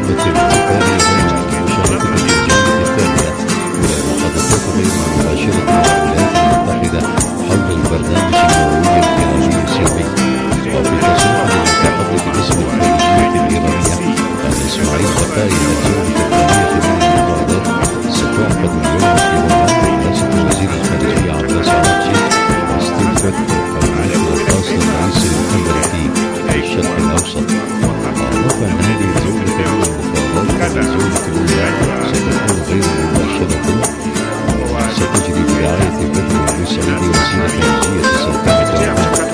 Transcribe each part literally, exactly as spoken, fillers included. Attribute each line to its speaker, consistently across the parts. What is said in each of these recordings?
Speaker 1: القمة الثانية بين مشاركة الجولة الثانية والمحادثات بين مباشرة الولايات المتحدة حول البرنامج النووي الإيراني السري. وفي تصريح للمتحدث باسم الخارجية الإيرانية إسماعيل بقاي الجولة الثانية من المفاوضات ستعقد اليوم خلال رئاسة وزير الخارجية عباس عراقجي واستضافة القناة الخاصة للرئيس الأمريكي في الشرق الأوسط. وأضاف أن هذه الجولة من المفاوضات الجولة الأولى ستكون غير مباشرة وستجري برعاية بدر السعودي وزير الخارجية السلطنة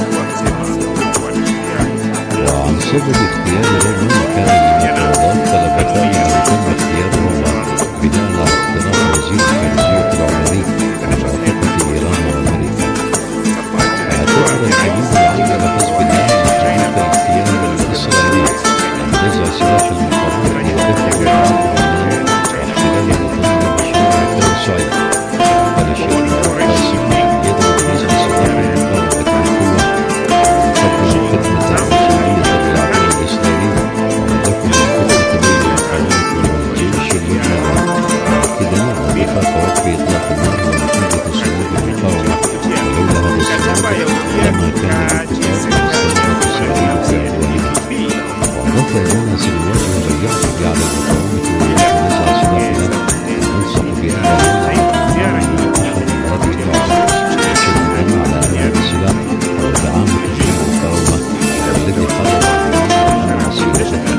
Speaker 1: وعن سبب اختيار رجل مكان للمفاوضات فلبقاي أن تم اختياره بناء على اقتراح وزير الخارجية العماني بموافقة إيران وأمريكا. اعتبر الكلمة العامة لحزب الله جهة الاختيار الإسرائيلي أن نزع سلاح المقاومة للدفع بالعنف والعنف واحتلال وضم مشروع التوسعي. قال الشيخ القاسم يدعو لنزع سلاح المقاومة بالقوة قبل الخدمة البشرية بالعقل الإسرائيلي ولكن الخطة بين المقاومة والجيش اللبناني مؤكدا وفاق وقف إطلاق النار ونتيجة صمود المقاومة ولولا هذا الصمود لما كان الاتفاق باستمرار إسرائيل في أولها. وأضاف أننا سنواجه من يعتدي على المقاومة ويتنازع سلاحها وننصح بأن لا نعلم أحد هذه المعارضة يشددون على أنواع السلاح والتعامل مع المقاومة الذي قرر أن وسيلته.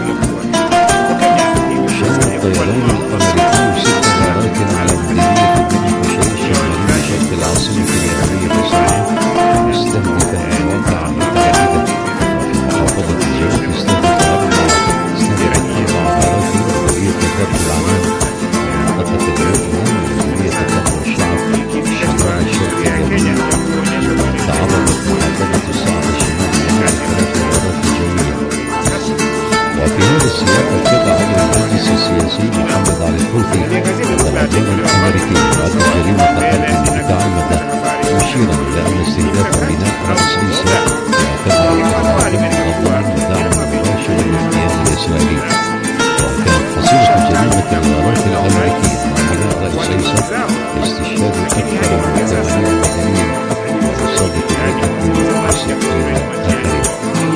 Speaker 1: شن الطيران الأمريكي ست غارات على مديرية بني قشير الشمالية شرق العاصمة الإيرانية صنعاء مستهدفة مواقع متعددة. وفي محافظة الجوف استهدف أربع استهدفت أربع غارات مديرية تكافل العمان ومنطقة اليوم ومديرية تكافل الشعب شمال الشرق الجنوبي. تعرضت محافظة الصعد الشمالي لثلاث غارات جوية. وفي هذا السياق أكد عضو المجلس السياسي محمد علي الحوثي والعدوان الأمريكي بعد جريمة قتل متعمدة مشيرا إلى أن استهداف بناء رأس عيسى يعتبر الضمان ودعم مباشر للاغتيال الإسرائيلي. وكانت حصيلة جريمة الغارات الأمريكية مع بناء رأس عيسى استشهاد أكثر من ثمانين مدنيا وإصابة مئة وستين آخرين.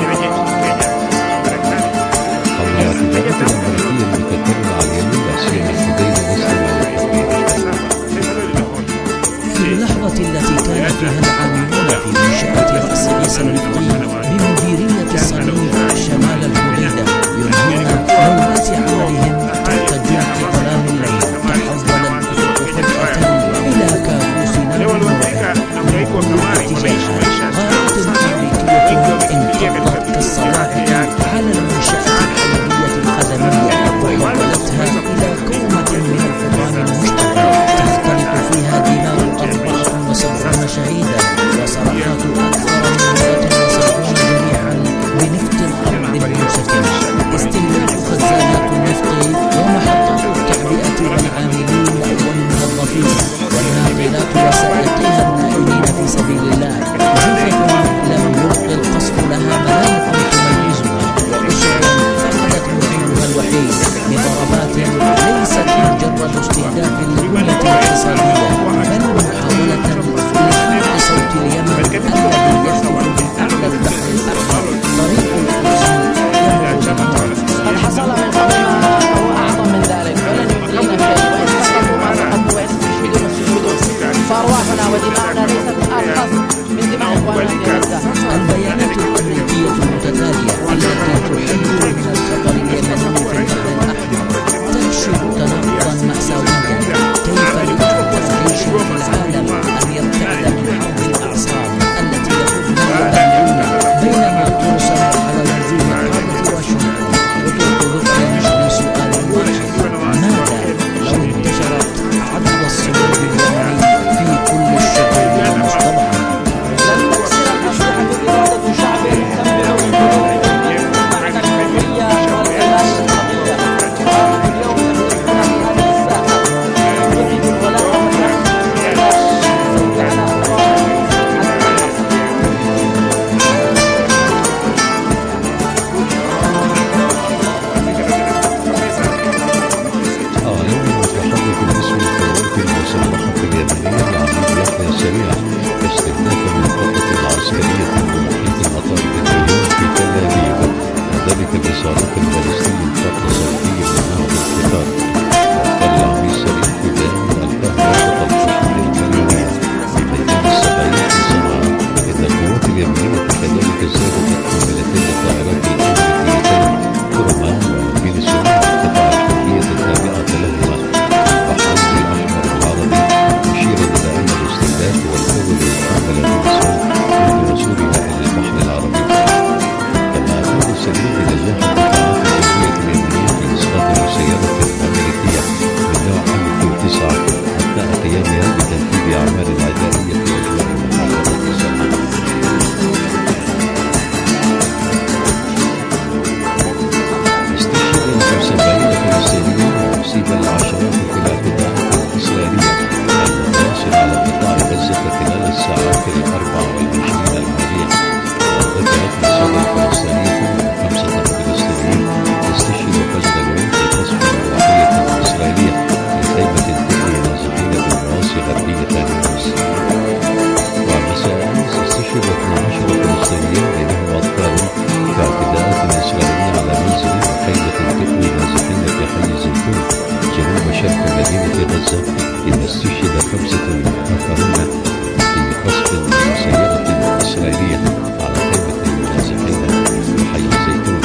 Speaker 1: الاعتداءات الأمريكية المتكررة على اليمين لعصيان الحديد مسلم
Speaker 2: في اللحظة التي كان فيها العاملون في منشأة رأس عيسى النفطي بمديرية الصنيع شمال الحديدة ينهون نوبات عملهم تحت ضيق ظلام الليل تحول الأفق فجأة إلى كابوس نار مرعب من كل اتجاهات. غارات أمريكية انقضت كالصواعق على المنشأة الخدمية وحولتها إلى كومة من الفضاء المشتعل تختلط فيها دماء أربعة وسبعين شهيدا وصرخات أكثر من مئة وسبعين جريحا بنفط الأرض المنسكب. استهلاك خزانات النفط ومحطات التعبئة والعاملين والموظفين والناقلات وسائقيها النائمين في سبيل الله جثث لم يبق القصف لها ملامح تميزها وأسرا فقدت معينها الوحيد بضربات ليست مجرد استهداف للبنية الاقتصادية بل محاولة لخلق صوت اليمن الذي يخرج من أعلى البحر الأحمر طريق القدس يمر.
Speaker 3: قد حصل من قبلنا هو أعظم من ذلك ولن يبقينا شيء وإن تسرقوا ما سحبوا وإن تستشهدون استشهدون فأرواحنا ودماؤنا ليست أرخص من دماء إخواننا في غزة.
Speaker 2: البيانات الأمريكية المتتالية التي تحذر من الخطر اليمني في البحر الأحمر تكشف تناقضا مأساويا. كيف يمكن جيش في العالم أن يبتعد من حرب الأعصاب التي يخوضها اليمنيون بينما ترسل على وزير قادة واشنطن وتوقف نشر سؤال واحد: ماذا لو انتشرت عدوى الصليب اليمني في كل الشعوب؟
Speaker 1: الفلسطيني الخط الصوتي لنهضة القطار. وقال العميد سليم كدان القاهرة تطلب المليونية في ميدان السبعين في صنعاء إن القوات اليمنية كذلك زادت حملتين الطائرات الأمريكيتين كرمان وألفين سنة القطاع الكلية التابعة لهما بحر الأحمر العربي، مشيرا إلى أن الاستهداف هو الأول للمعاملة بالإسرائيل منذ وصولها إلى البحر العربي. كما أشار سليم بنجاح القطاعات الجوية اليمنية في إسقاط سيارة أمريكية من نوع أميكو تسعة أثناء قيامها بتنفيذ أعمال عدائية في أجواء محافظة صنعاء. استشهد خمسة وسبعين فلسطينيا وأصيب العشرات في الاعتداءات الإسرائيلية المتواصلة على قطاع غزة خلال الساعات الأربع والعشرين الماضية. وذكرت مصادر فلسطينية خمسة فلسطينيين استشهدوا قصد اليوم في قصف روحية إسرائيلية لخيمة تبني نازحين بالنواصي غربية نابلس. ومساء أمس استشهد اثنا عشر فلسطينيا بينهم أطفال في اعتداءات إسرائيلية على منزل وخيمة تبني نازحين في حي الزيتون جنوب شرق مدينة غزة، إذ استشهد خمسة آخرون في قصف سيارة إسرائيلية على خيمة النازحين في حي الزيتون.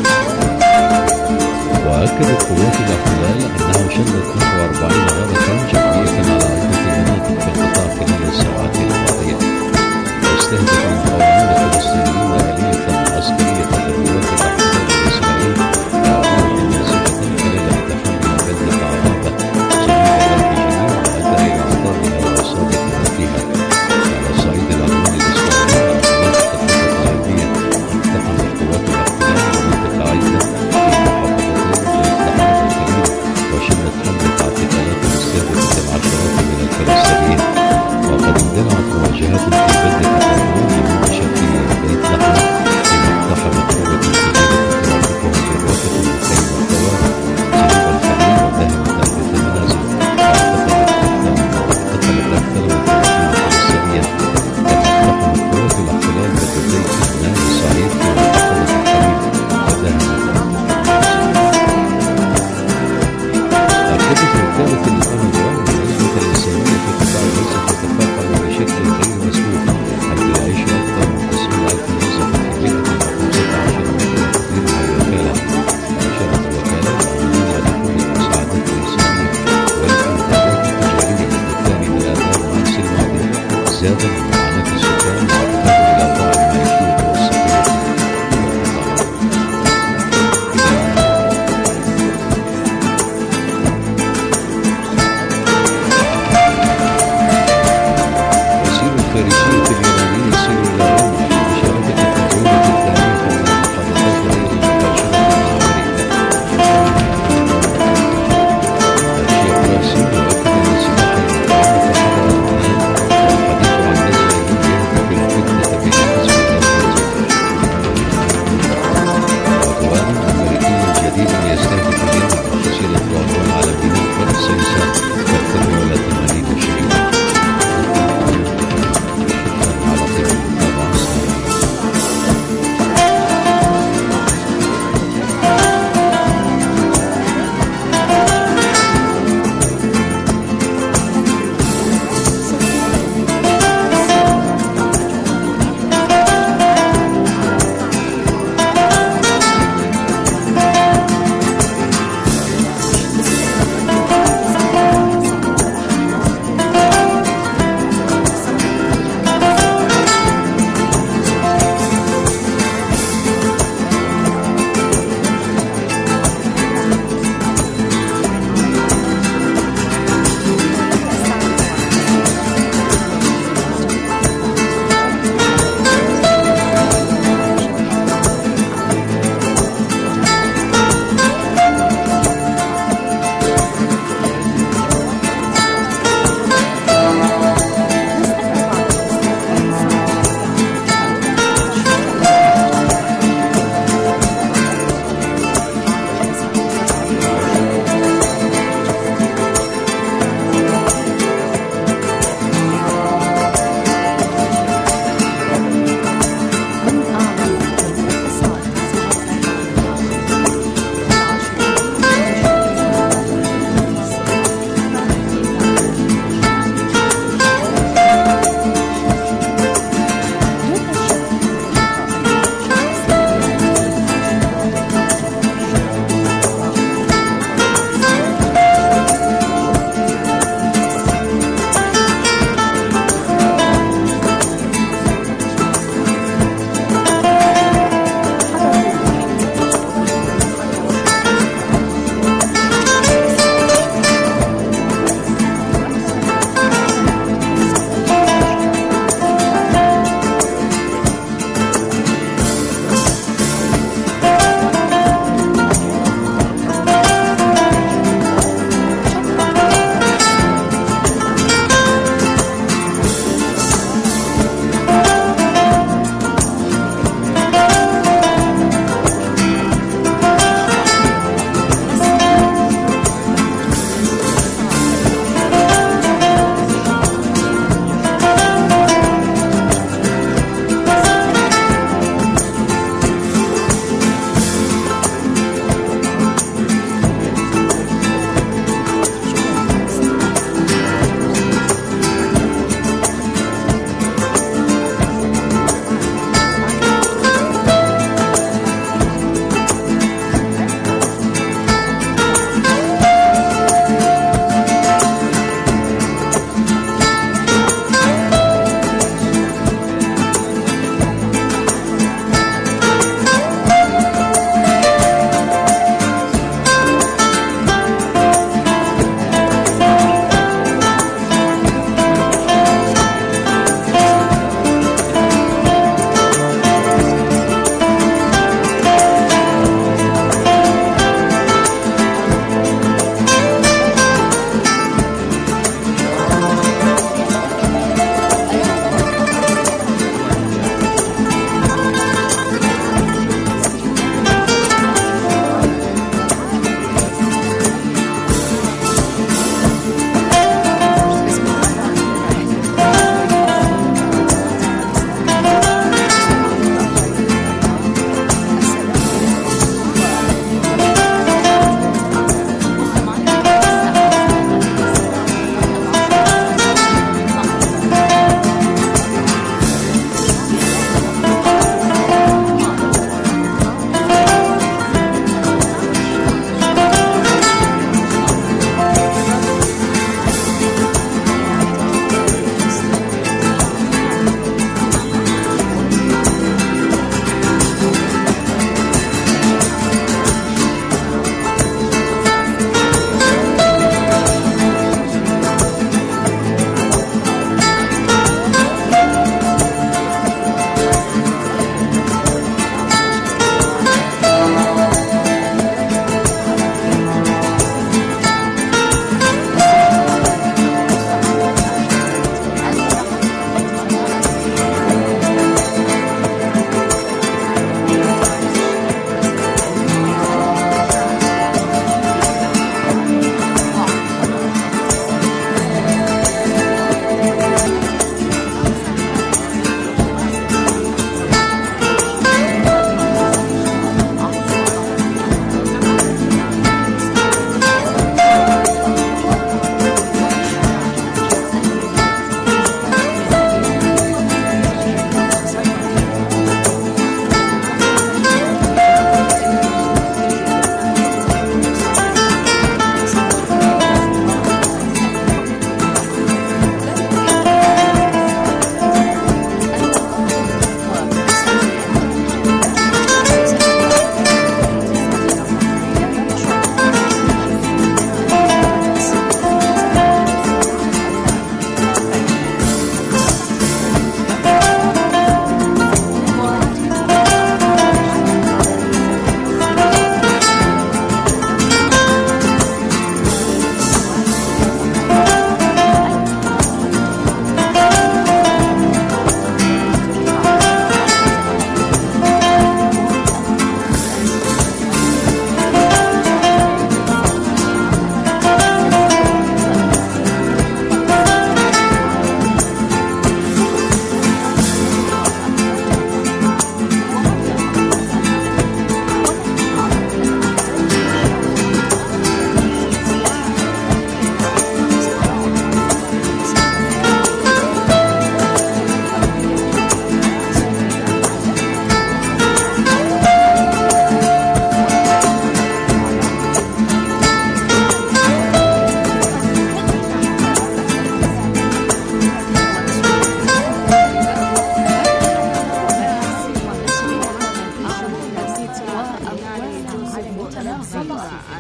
Speaker 1: وأكدت قوات الاحتلال أنها شنت نحو أربعين غارة جوية على عدة مناطق في القطاع خلال الساعات الماضية. واستهدف المقاومون الفلسطينيين آلية عسكرية لقوات الاحتلال الإسرائيلي بعملية نازحة خلال اقتحام بلدة عرابة جنوب غرب جنين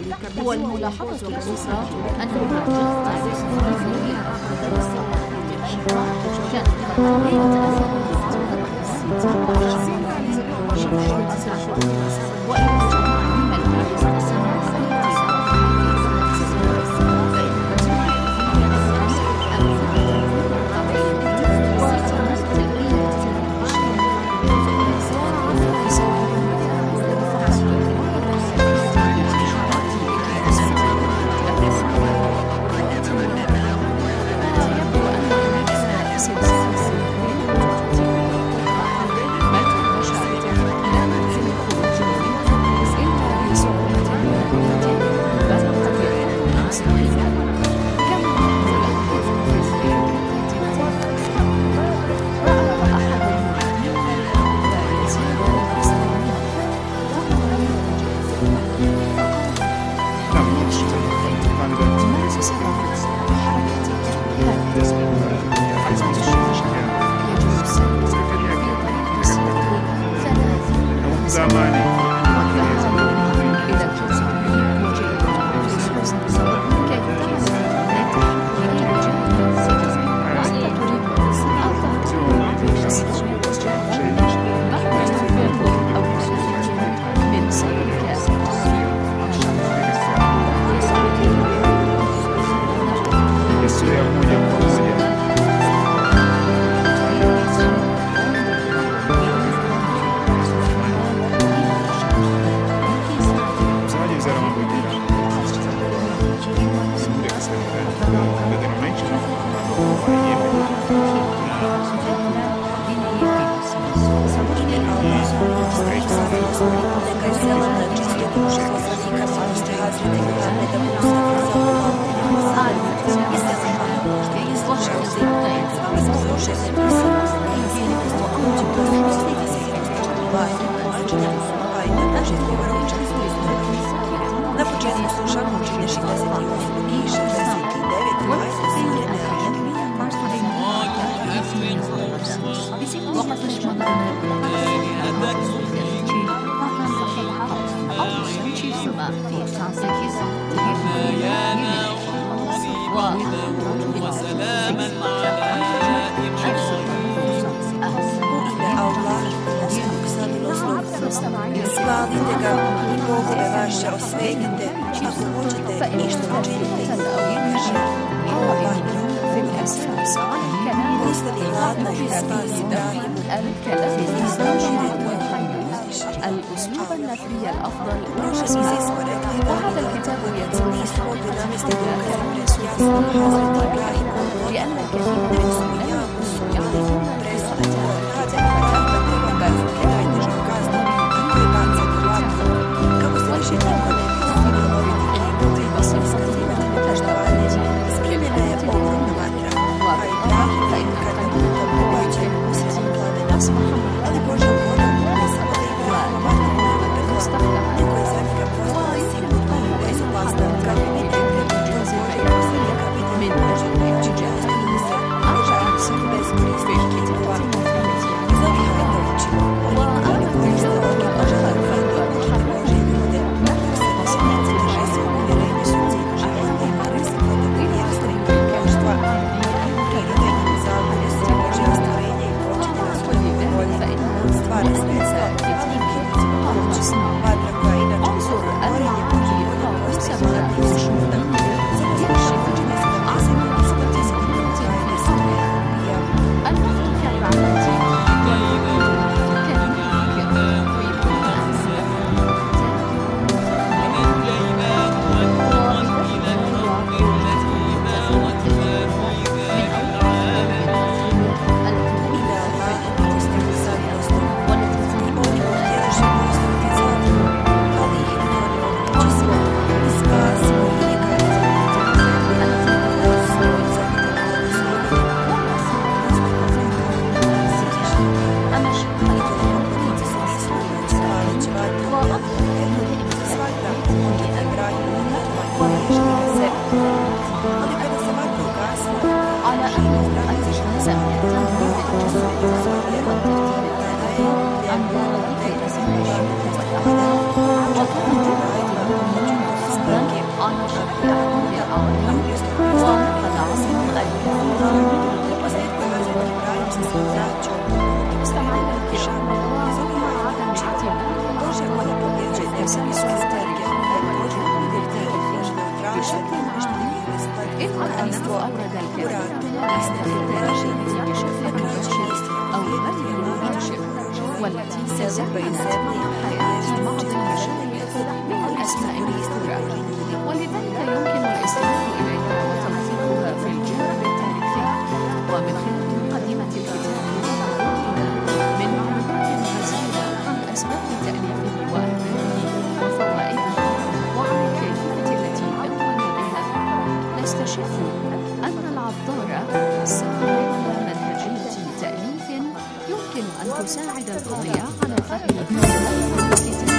Speaker 4: والملاحظة الأخرى أن المعجزة كانت
Speaker 5: Na početku slušamo učenje šezdeset osam i šezdeset devet Slavite ga i Bogove vaše osvetite, ako hoćete ništa učiniti. Kaže, ovaj postani hladna i spasi Ibrahimu.
Speaker 4: الأسلوب النثري الأفضل
Speaker 5: وهذا الكتاب يتسمى بنامست
Speaker 4: لأن الكثير من السنة يعرفون
Speaker 5: Spasi
Speaker 4: الأعظم ونقل عصر الكثير مستمعينا الكرام ومع عدم اعتماد بشكل عام إما أنه أورد الكثير من الاستراتيجيات بشكل مباشر أو غير مباشر والتي تزامنت مع حياة بعض المشايخ من الأسماء المذكورة، ولذلك يمكن الاستماع إليها وتوثيقها في الجانب التاريخي ومن خلال مقدمة الكتاب ومعلومنا من معلومات غزيرة عن أسباب تأليفه وأهميته وفوائده وعن الكيفية التي دون بها نستشف أن العطار سعى إلى منهجية تأليف يمكن أن تساعد القارئ على فهم الكتاب.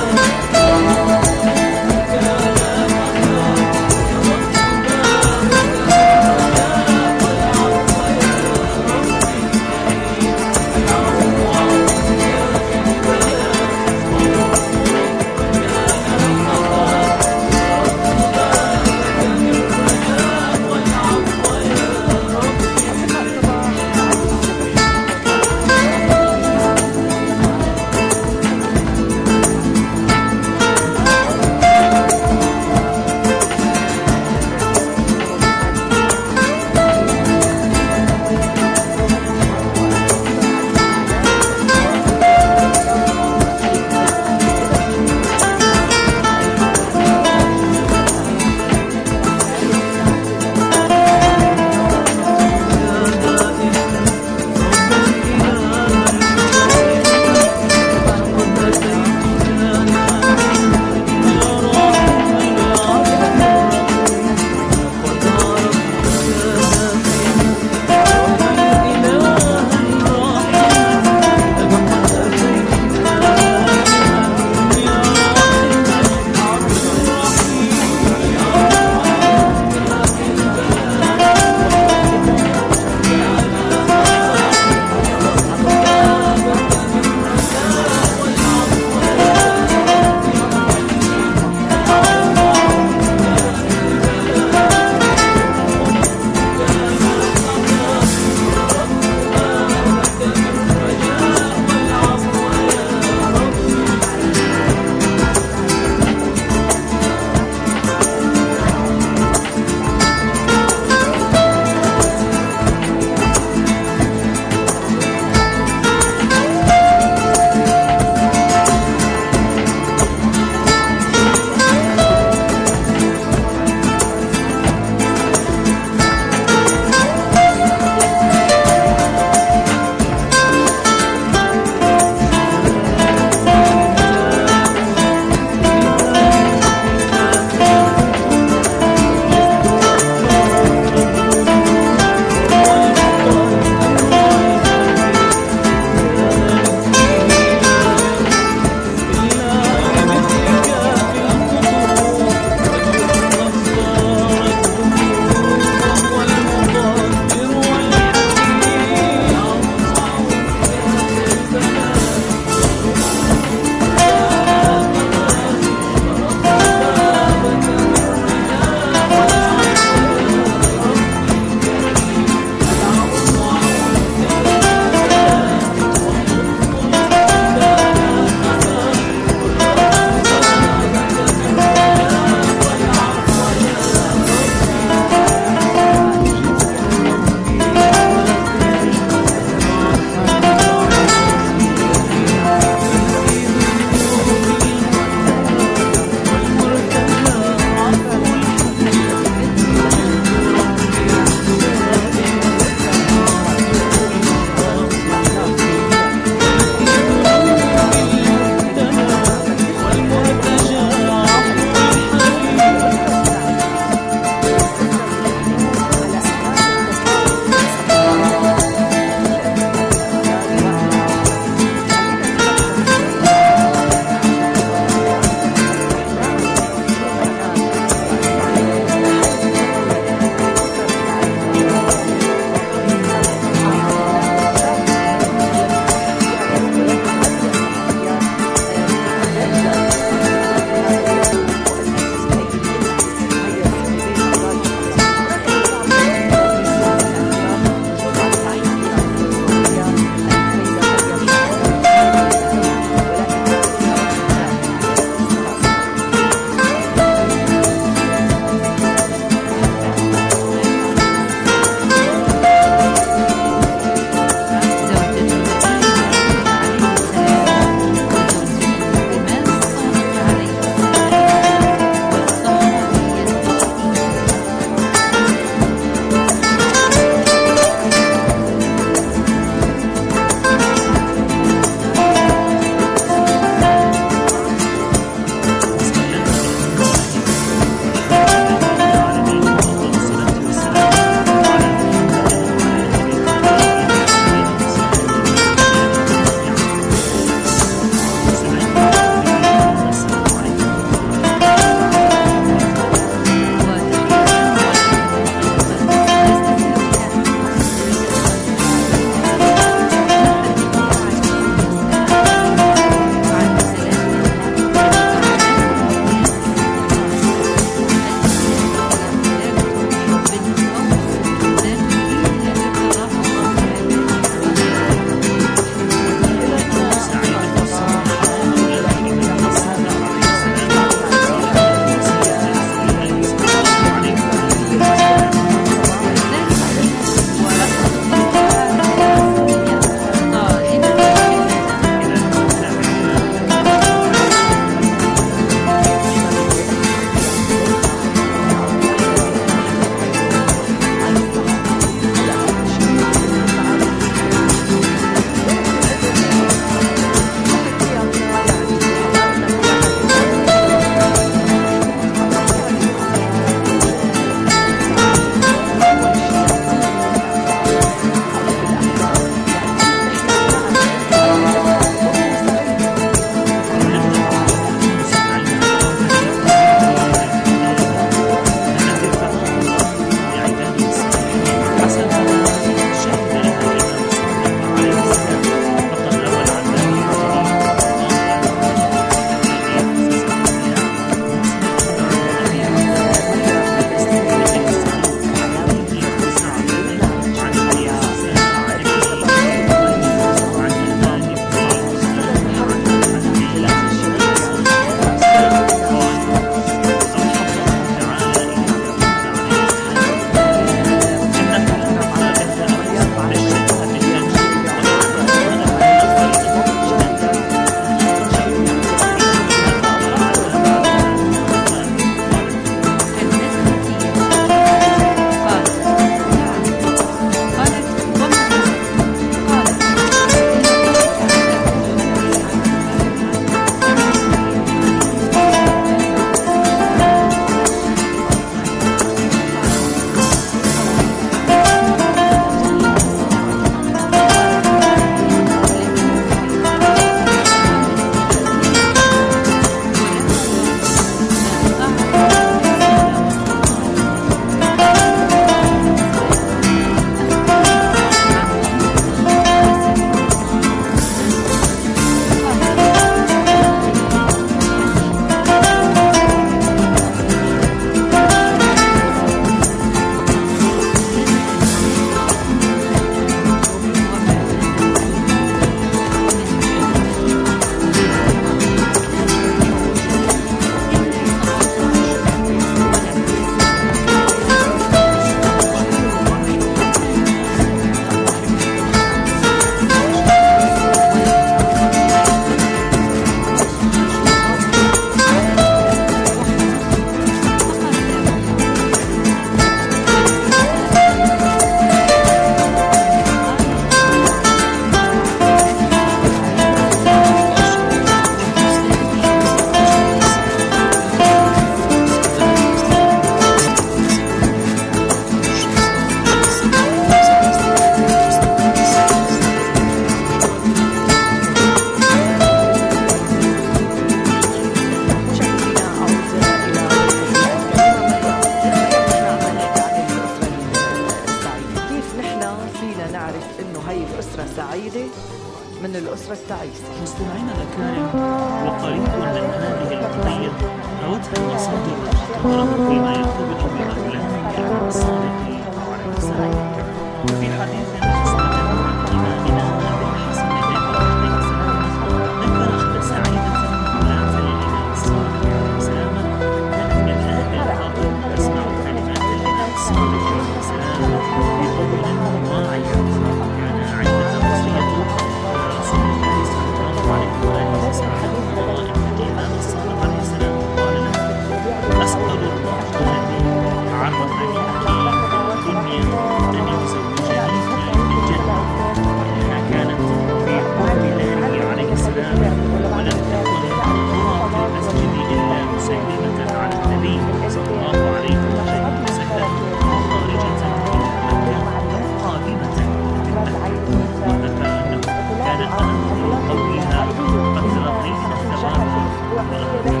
Speaker 6: مستمعينا الأكارم، وقريب من هذه القضية روتها المصادر المعتبرة فيما يرتبط بمثله الصادق عليه السلام. في حديث مستمر عن إمامنا أبي الحسن عليه السلام ذكر أن سعيدة مولاة الإمام الصادق عليه السلام كانت من أهل الفضل تسمع كلمات الإمام الصادق عليه السلام بقبول واعية. كان عندها وصية رسول الله صلى الله عليه وآله وسلم أن الإمام الصادق عليه السلام قال له: أسأل الله الذي عرفني في الدنيا أن يزوجني في الجنة. وإنها كانت في حب الله عليه السلام، ولم تكن ترى في المسجد إلا مسلمة على النبي صلى الله عليه وآله وسلم، خارجة إلى مكة قادمة من مكة. وذكر أنه كان أمر قولها قد تلقين الثواب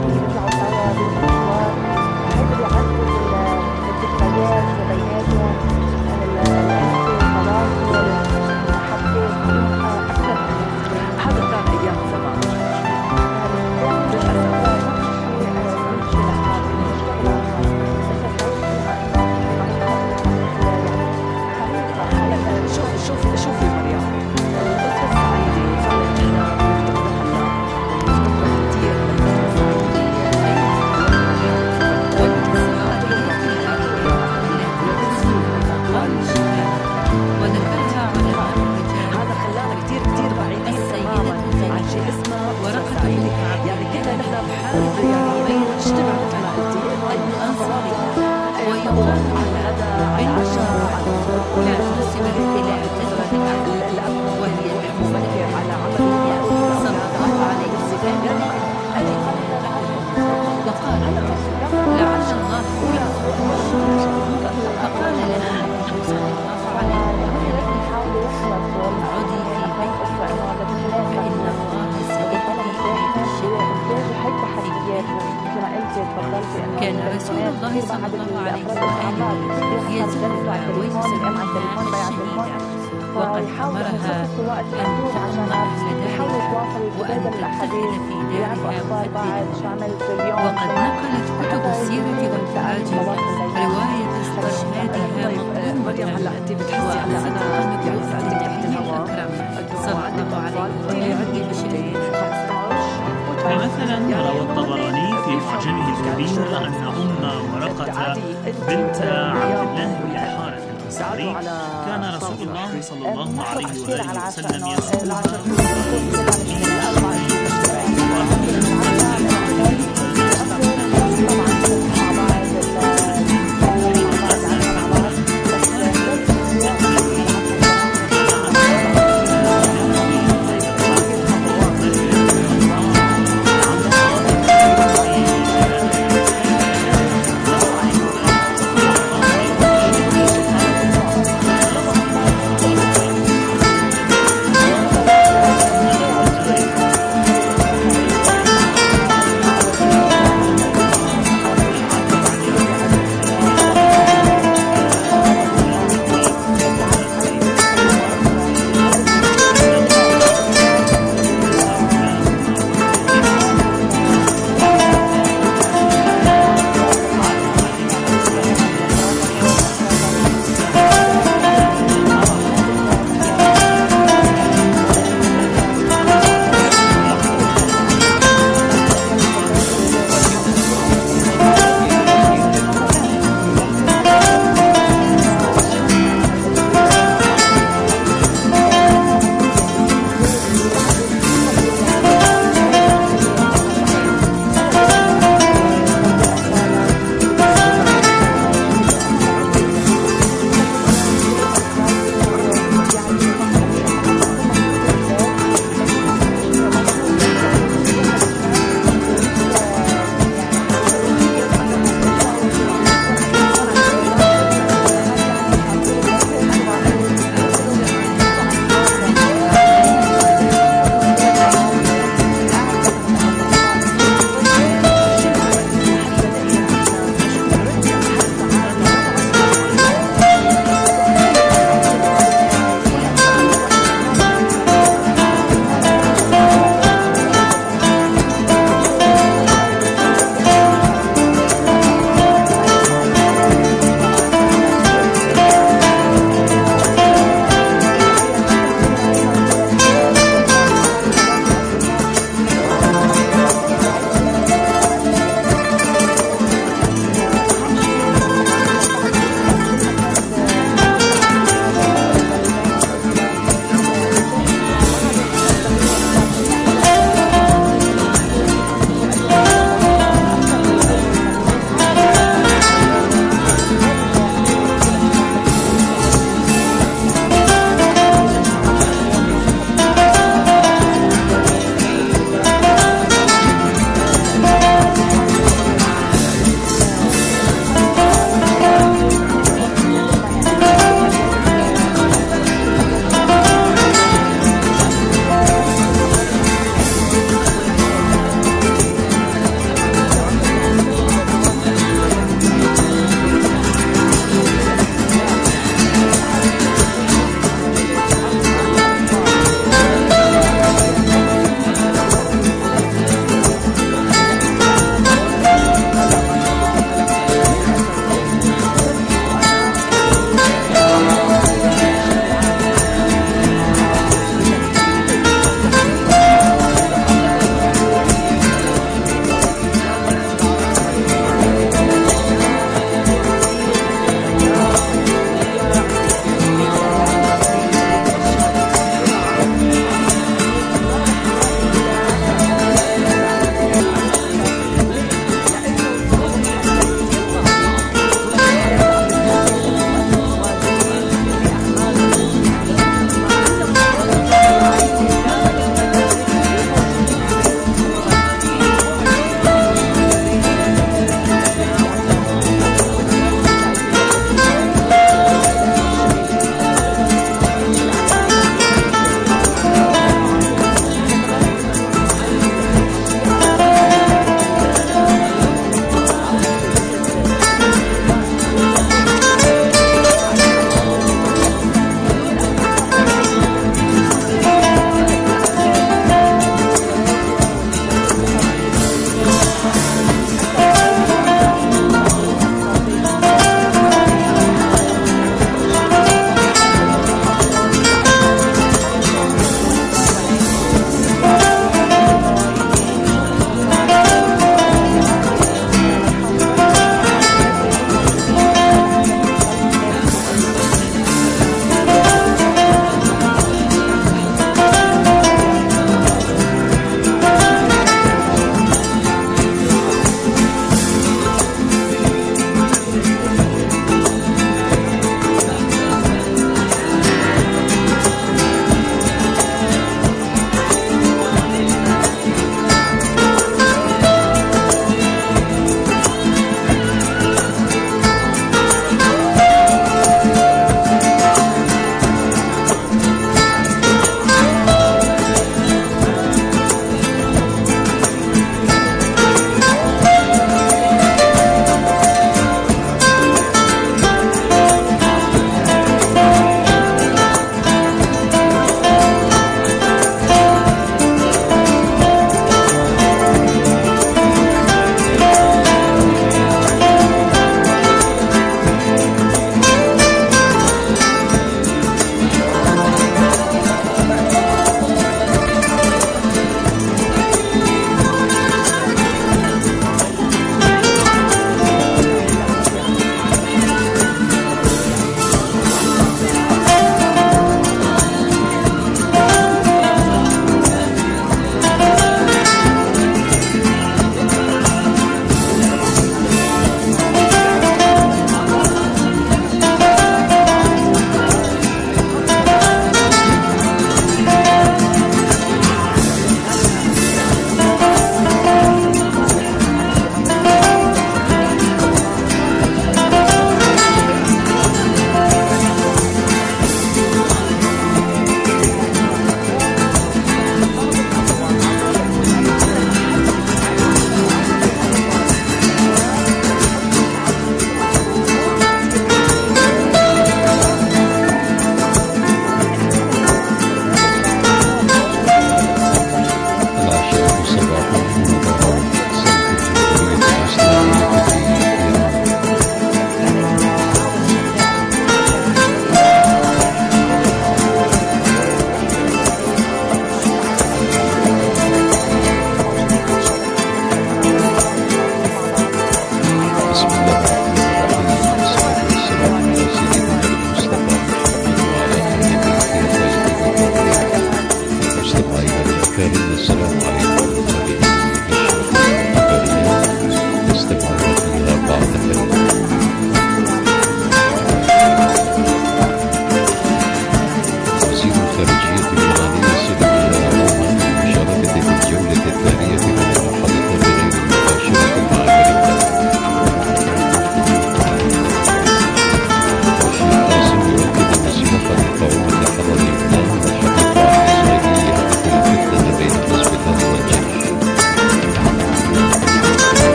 Speaker 4: كان رسول الله صلى الله عليه وآله يزورها ويسلمها الشهيدة، وقد أمرها أن تقوم أهل دارها وأن تتخذ في دارها مؤذنا. وقد نقلت كتب السيرة والتراجم رواية استشهادها مظلومة وأصدق نبوة النبي الأكرم صلى الله عليه وآله وسلم.
Speaker 6: ومثلا روى الطبراني في معجمه الكبير أن أم ورقة بنت عبد الله بن الحارث الأنصاري كان رسول الله صلى الله عليه وآله وسلم يسألها